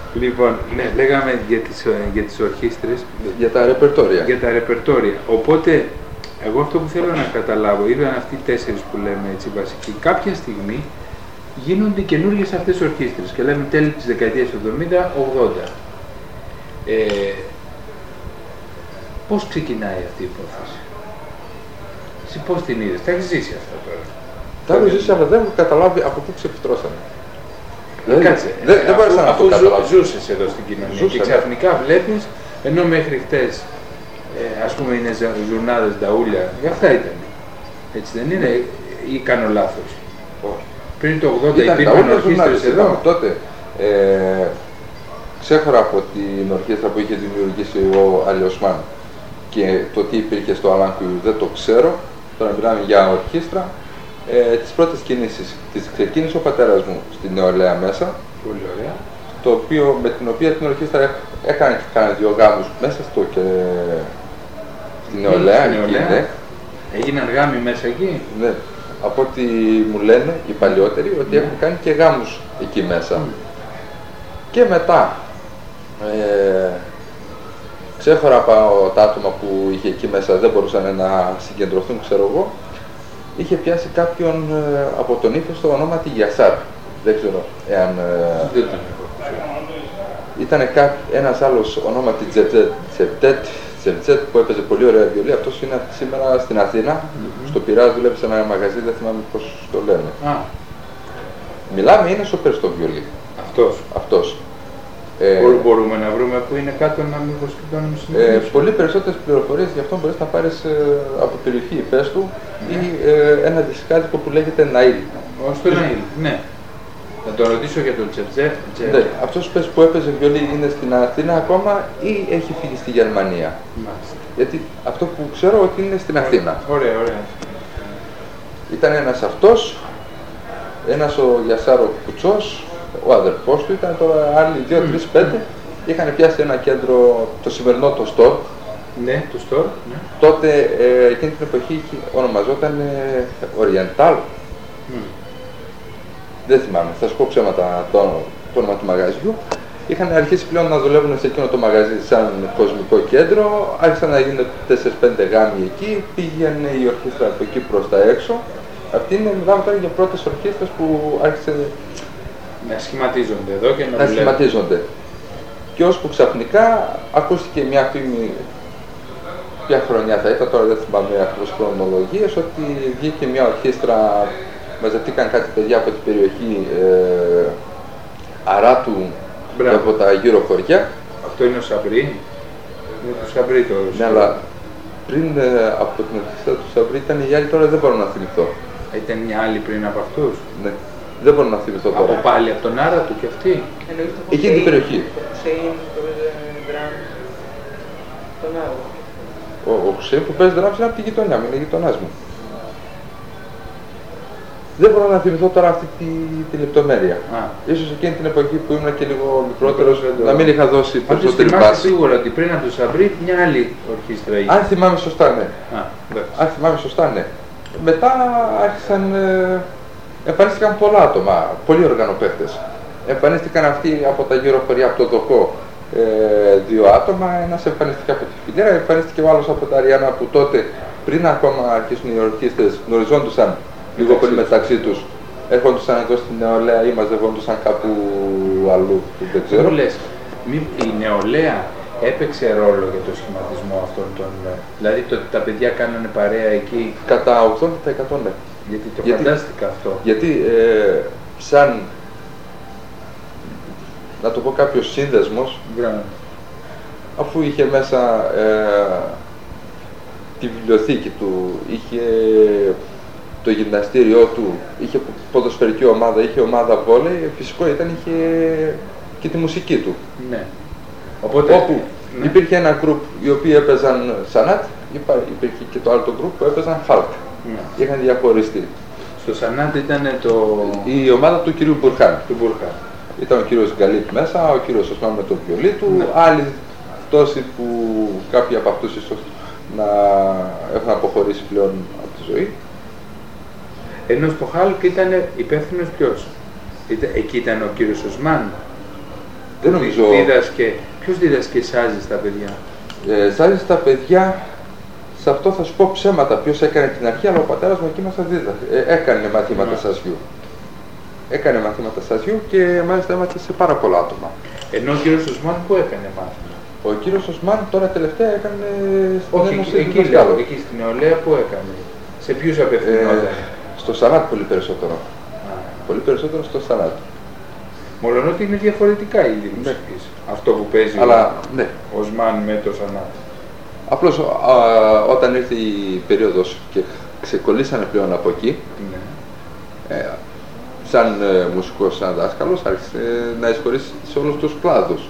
Λοιπόν, ναι, λέγαμε για τις ορχήστρες. Για τα ρεπερτόρια. Για τα ρεπερτόρια. Οπότε, εγώ αυτό που θέλω να καταλάβω, ήταν αυτοί οι 4 που λέμε έτσι βασικοί. Κάποια στιγμή γίνονται καινούργιες αυτές οι ορχήστρες και λέμε τέλη της δεκαετίας 70-80. Πώς ξεκινάει αυτή η υπόθεση? Εσύ πώς την είδες? Τα έχεις ζήσει αυτά τώρα? Τα έχω ζήσει, αλλά δεν έχω καταλάβει από πού ξεφυτρώσανε. Κάτσε, δεν μπορούσα να το καταλάβω. Ζούσες εδώ στην κοινωνία και ξαφνικά βλέπεις, ενώ μέχρι χτες ας πούμε είναι ζουρνάδες, νταούλια, για αυτά ήταν. Έτσι δεν είναι, ή κάνω λάθος? Όχι. Πριν το 80 υπήρχαν ορχήστρες εδώ. Τότε ξέχωρα από την ορχήστρα που είχε δημιουργήσει ο Αλιοσμάν και το τι υπήρχε στο Αλάνκου δεν το ξέρω, τώρα μιλάμε για ορχήστρα. Τις πρώτες κινήσεις τις ξεκίνησε ο πατέρας μου στην Νεολαία μέσα. Πολύ ωραία. Το οποίο, με την οποία την ορχήστρα έκανε και κάνα 2 γάμους μέσα στο και στην Νεολαία. Ναι. Έγιναν γάμοι μέσα εκεί? Ναι. Από ό,τι μου λένε οι παλιότεροι ότι έχουν κάνει και γάμους εκεί μέσα. Και μετά ξέχωρα από τα άτομα που είχε εκεί μέσα, δεν μπορούσαν να συγκεντρωθούν, ξέρω εγώ. Είχε πιάσει κάποιον από τον ύφεστο ονόματι Γιασάρ. Δεν ξέρω εάν... Ήταν ένας άλλος ονόματι Τζεβτζέτ που έπαιζε πολύ ωραία βιολί. Αυτός είναι σήμερα στην Αθήνα. Στο Πειραιώς δουλεύει σε ένα μαγαζί, δεν θυμάμαι πώς το λένε. Μιλάμε, είναι σοπέρ στο βιολί. Αυτός. Μπορούμε να βρούμε που είναι κάτω να μην βοσκητώνουμε πολύ περισσότερες πληροφορίες γι' αυτό μπορείς να πάρεις από περιοχή Υπέστου ή ένα δισκάδικο που λέγεται Ναΐλ. Ως το Ναΐλ, ναι. Θα το ρωτήσω για τον Τζεβτζέτ. Ναι, αυτός που έπαιζε βιολί είναι στην Αθήνα ακόμα ή έχει φύγει στη Γερμανία? Μάλιστα. Γιατί αυτό που ξέρω ότι είναι στην Αθήνα. Ωραία, ωραία. Ήταν ένας αυτός, ένας ο Γιασάρο Κουτσός, ο αδερφός του, ήταν τώρα άλλοι 2, 3, 5. Είχαν πιάσει ένα κέντρο, το σημερινό το Στορ. Ναι, το Στορ. Ναι. Τότε εκείνη την εποχή ονομαζόταν Oriental. Δεν θυμάμαι, θα σου πω ψέματα το όνομα του μαγαζιού. Είχαν αρχίσει πλέον να δουλεύουν σε εκείνο το μαγαζί σαν κοσμικό κέντρο. Άρχισαν να γίνουν 4-5 γάμοι εκεί. Πήγαινε η ορχήστρα από εκεί προς τα έξω. Αυτή είναι, μιλάμε τώρα για πρώτες ορχήστρες που άρχισε να σχηματίζονται εδώ και να σχηματίζονται. Και ώσπου ξαφνικά ακούστηκε μια φήμη, ποια χρονιά θα ήταν, τώρα δεν θυμάμαι ακριβώς χρονολογίες, ότι βγήκε μια ορχήστρα, μαζευτήκαν κάτι παιδιά από την περιοχή Αράτου και από τα γύρω χωριά. Αυτό είναι ο Σαμπρί? Είναι το Σαμπρί το... Ναι, αλλά πριν από την ορχήστρα του Σαμπρί ήταν οι άλλοι, τώρα δεν μπορώ να θυμηθώ. Ήταν μια άλλη πριν από αυτούς? Ναι. Δεν μπορώ να θυμηθώ τώρα. Από πάλι από τον Άρα του και αυτή? Εκείνη την περιοχή. Ο Χουσέιν που παίζει δράμψη είναι από τη γειτονιά μου, είναι γειτονάς μου. Δεν μπορώ να θυμηθώ τώρα αυτή τη λεπτομέρεια. Ίσως εκείνη την εποχή που ήμουν και λίγο μικρότερος, να μην είχα δώσει περισσότερη βάση. Θυμάσαι σίγουρα ότι πριν από το Σαμπρί μια άλλη ορχήστρα είχε? Αν θυμάμαι σωστά, ναι. Αν θυμάμαι σωστά, ναι. Μετά άρχισαν... Εμφανίστηκαν πολλά άτομα, πολλοί οργανοπαίχτες. Εμφανίστηκαν αυτοί από τα γύρω χωριά, από το Δοκό, 2 άτομα. Ένας εμφανίστηκε από τη Φινέρα, εμφανίστηκε ο άλλος από τα Αριάννα που τότε, πριν ακόμα αρχίσουν οι ορχήστρες, γνωριζόντουσαν λίγο πολύ μεταξύ τους. Έρχοντουσαν εδώ στην Νεολαία ή μαζευόντουσαν κάπου αλλού, δεν ξέρω. Η Νεολαία έπαιξε ρόλο για το σχηματισμό αυτών των... Δηλαδή τα παιδιά κάνανε παρέα εκεί? Κατά 80% ναι. Γιατί φαντάστηκα αυτό. Γιατί σαν, να το πω κάποιος σύνδεσμος, αφού είχε μέσα τη βιβλιοθήκη του, είχε το γυμναστήριό του, είχε ποδοσφαιρική ομάδα, είχε ομάδα βόλεϊ, φυσικό ήταν, είχε και τη μουσική του. Ναι. Οπότε, όπου υπήρχε ένα γκρουπ οι οποίοι έπαιζαν Σανάτ, υπήρχε και το άλλο γκρουπ που έπαιζαν Φάλκ. Είχαν διαχωριστεί. Στο Σανάτ ήταν η ομάδα του κυρίου Μπουρχάν. Μπουρχάν. Ήταν ο κύριος Γκαλίτ μέσα, ο κύριος Οσμάν με το βιολί του, άλλοι τόσοι που κάποιοι από αυτούς ίσως να έχουν αποχωρήσει πλέον από τη ζωή. Ενώ στο Χάλκ ήταν υπεύθυνος ποιος? Εκεί ήταν ο κύριος Οσμάν. Δεν νομίζω. Ποιος δίδασκε σάζι στα παιδιά? Σάζι στα παιδιά, σε αυτό θα σου πω ψέματα. Ποιος έκανε την αρχή, αλλά ο πατέρας μου εκεί μας έκανε μαθήματα σαζιού. Έκανε μαθήματα σαζιού και μάλιστα έμαθε σε πάρα πολλά άτομα. Ενώ ο κύριος Οσμάν που έκανε μάθημα? Ο κύριος Οσμάν τώρα τελευταία έκανε στην Ένωση Διδασκάλων. Εκεί στην νεολαία που έκανε? Σε ποιους απευθυνόταν? Στο Σανάτ πολύ περισσότερο. Πολύ περισσότερο στο Σανάτ. Μόλον ότι είναι διαφορετικά οι είδη μουσικής. Αυτό που παίζει ο Οσμάν με το Σανάτ. Απλώς όταν ήρθε η περίοδος και ξεκολλήσανε πλέον από εκεί, σαν μουσικός, σαν δάσκαλος, άρχισε να εισχωρήσει σε όλους τους κλάδους.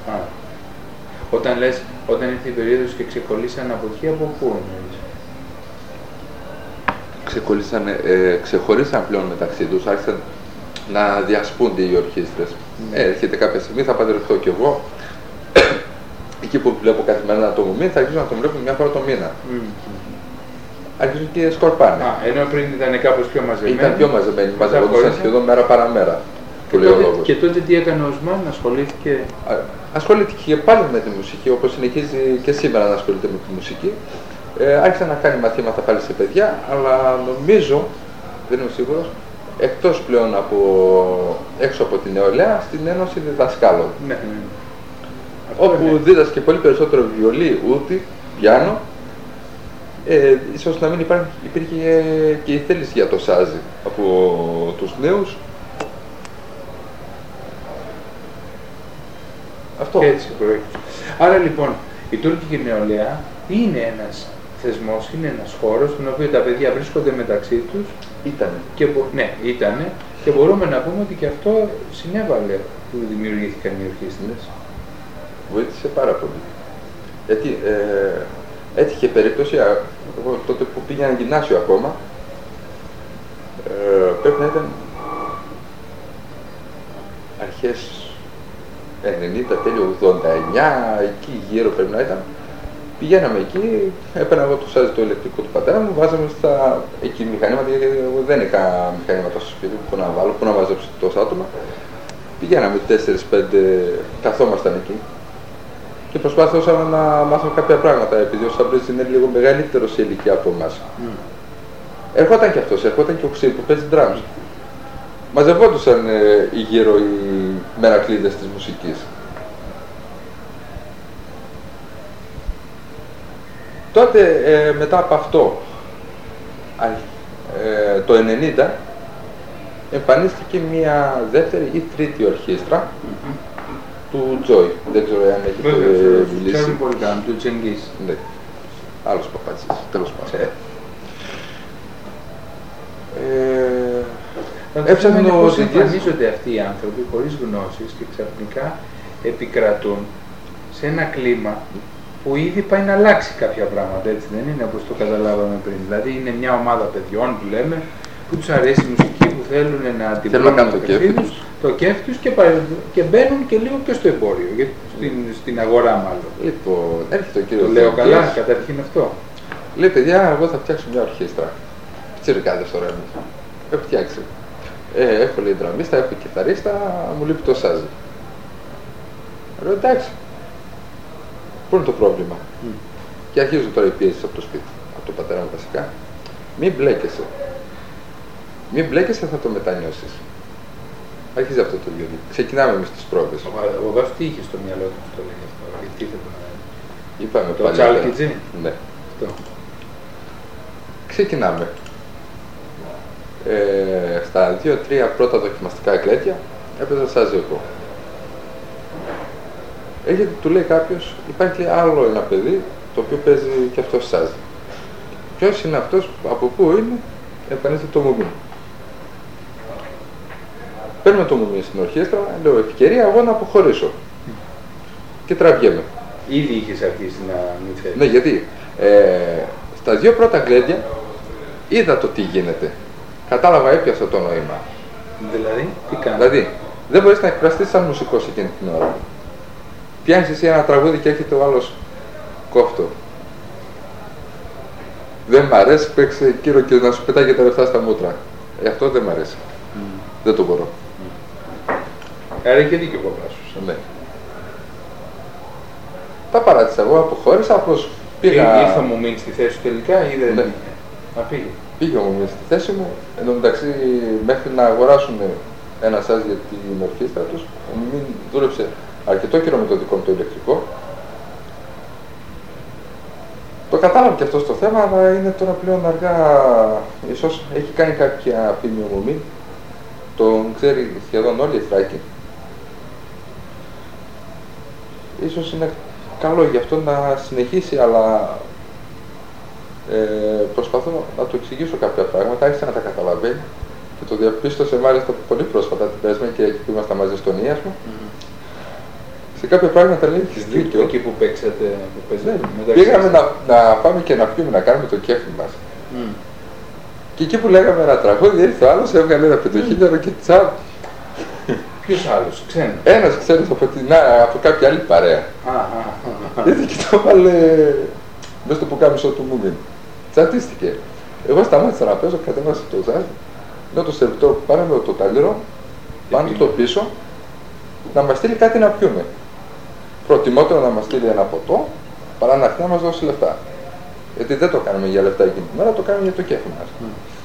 Όταν λες, όταν ήρθε η περίοδος και ξεκολλήσανε από εκεί, από πού εννοείς? Ξεχωρίσαν πλέον μεταξύ τους, άρχισαν να διασπούνται οι ορχήστρες. Έρχεται κάποια στιγμή, θα παντρευτώ κι εγώ. Εκεί που βλέπω καθημερινά το μουμί, θα αρχίσω να τον βλέπω μια φορά το μήνα. Αρχίζουν και σκορπάνε. Ενώ πριν ήταν κάπως πιο μαζεμένοι. Ήταν πιο μαζεμένοι, μαζευόντουσαν σχεδόν μέρα παραμέρα. Και τότε τι έκανε ο Οσμάν, ασχολήθηκε? Ασχολήθηκε πάλι με τη μουσική, όπως συνεχίζει και σήμερα να ασχολείται με τη μουσική. Άρχισε να κάνει μαθήματα πάλι σε παιδιά, αλλά νομίζω, δεν είμαι σίγουρος, εκτός πλέον έξω από την νεολαία, στην Ένωση Διδασκάλων. Όπου δίδασκε πολύ περισσότερο βιολί, ούτι, πιάνο. Ίσως να μην υπήρχε και η θέληση για το σάζι από τους νέους. Αυτό. Έτσι προέκυψε. Άρα λοιπόν, η τουρκική νεολαία είναι ένας θεσμός, είναι ένας χώρος στον οποίο τα παιδιά βρίσκονται μεταξύ τους. Ήτανε. Και μπορούμε να πούμε ότι και αυτό συνέβαλε που δημιουργήθηκαν οι ορχήστρες. Βοήθησε πάρα πολύ. Γιατί έτυχε περίπτωση, εγώ τότε που πήγαινα γυμνάσιο ακόμα, πρέπει να ήταν αρχές 90, τέλειο 89, εκεί γύρω πρέπει να ήταν. Πηγαίναμε εκεί, έπαιρνα εγώ το σάζι το ηλεκτρικό του πατέρα μου, βάζαμε εκεί μηχανήματα, γιατί εγώ δεν είχα μηχανήματα στο σπίτι που να βάλω, που να μαζέψω τόσα άτομα. Πηγαίναμε 4-5, καθόμασταν εκεί και προσπάθησαμε να μάθουμε κάποια πράγματα, επειδή ο Σαμπρίζης είναι λίγο μεγαλύτερος σε ηλικία από εμάς. Ερχόταν και αυτός, ερχόταν και ο Ξύπ που παίζει drums. Μαζευόντουσαν γύρω οι μερακλείδες της μουσικής. Τότε μετά από αυτό, το 90, εμφανίστηκε μια δεύτερη ή τρίτη ορχήστρα του Τζόι. Δεν ξέρω αν έχετε μιλήσει. Ξέρουμε πολύ καλά, του Τσενγκής. Ναι, άλλος παπάτσης, τέλος πάντων. Έψαχνε πώς εμφανίζονται αυτοί οι άνθρωποι χωρίς γνώσεις και ξαφνικά επικρατούν σε ένα κλίμα που ήδη πάει να αλλάξει κάποια πράγματα, έτσι δεν είναι, όπως το καταλάβαμε πριν. Δηλαδή είναι μια ομάδα παιδιών που λέμε, που τους αρέσει η μουσική, που θέλουν να την κάνουν το κέφι τους και μπαίνουν και λίγο και στο εμπόριο, στην αγορά μάλλον. Λοιπόν, έρχεται ο κύριος. Το λέω καλά, καταρχήν αυτό. Λέει, παιδιά, εγώ θα φτιάξω μια ορχήστρα. Τσιρικάδες τώρα εμείς. Έχω φτιάξει. Έχω λέει δραμίστα, έχω κιθαρίστα, μου λείπει το σάζι. Λέω, εντάξει. Πού είναι το πρόβλημα? Και αρχίζουν τώρα οι πιέσεις από το σπίτι, από τον πατέρα μου βασικά. Μην μπλέκεσαι. Μην μπλέκεσαι, θα το μετανιώσεις. Αρχίζει αυτό το βιολί. Ξεκινάμε εμείς τις πρόβες. Ο Βάφ τι είχε στο μυαλό του που το λέει αυτό? Γιατί ήθελε να... Είπαμε το Τσάλκιτζι. Ναι. Αυτό. Ξεκινάμε. Στα 2-3 πρώτα δοκιμαστικά γλέντια έπαιζα σάζι εγώ. Έρχεται, του λέει κάποιος, υπάρχει άλλο ένα παιδί το οποίο παίζει και αυτό σάζι. Ποιος είναι αυτός, από πού είναι? Εμφανίζεται το μουμί. Παίρνουμε το μουμί στην ορχήστρα, λέω ευκαιρία εγώ να αποχωρήσω. Και τραβιέμαι. Ήδη είχες αρχίσει να μην θέλεις. Ναι, γιατί στα 2 πρώτα γλέντια είδα το τι γίνεται. Κατάλαβα, έπιασα το νόημα. Δηλαδή, τι κάνεις? Δηλαδή, δεν μπορείς να εκφραστείς σαν μουσικός εκείνη την ώρα. Πιάνεις εσύ ένα τραγούδι και έρχεται ο άλλος κόφτο. Δεν μ' αρέσει, παίξε κύριο και να σου πετάγει τα λεφτά στα μούτρα. Αυτό δεν μ' αρέσει. Δεν το μπορώ. Άρα είχε δίκιο ο παπάς σου. Ναι. Τα παράτησα εγώ, αποχώρησα, απλώς πήγα... Ήρθε ο Μουμίν στη θέση του τελικά ή δεν πήγε? Να πήγε. Πήγε ο Μουμίν στη θέση μου, εν τω μεταξύ μέχρι να αγοράσουν ένα σας για την ορχήστρα τους, ο Μουμίν δούλεψε αρκετό καιρό με το δικό μου το ηλεκτρικό. Το κατάλαβα και αυτό στο θέμα, αλλά είναι τώρα πλέον αργά. Ίσως έχει κάνει κάποια φήμη ο Μουμίν. Τον ξέρει σχεδόν όλοι οι Θράκοι. Ίσως είναι καλό γι' αυτό να συνεχίσει, αλλά προσπαθώ να του εξηγήσω κάποια πράγματα. Άρχισε να τα καταλαβαίνει και το διαπίστωσε μάλιστα πολύ πρόσφατα την περασμένη Κυριακή που ήμασταν μαζί στον Ίασμο. Σε κάποια πράγματα λέει έχεις δίκιο. Εκεί που παίξατε, πήγαμε να πάμε και να πιούμε, να κάνουμε το κέφι μας. Και εκεί που λέγαμε ένα τραγούδι, ήρθε ο άλλος, έβγαλε ένα πεντοχίλιαρο και τσάπ. Ποιος άλλος, ξένος? Ένας ξένος από κάποια άλλη παρέα. Ήρθε και το έβαλε μέσα στο πουκάμισο του Μουμίν. Τσατίστηκε. Εγώ σταμάτησα να παίζω, κατέβασα το ζάζ. Λέω το σερβιτόρο που πάραμε το ταλίρο, πάνω το πίσω, να μας στείλει κάτι να πιούμε. Προτιμότερο να μας στείλει ένα ποτό, παρά να μας δώσει λεφτά. Γιατί δεν το κάνουμε για λεφτά εκείνη τη μέρα, το κάνουμε για το κέφι μας.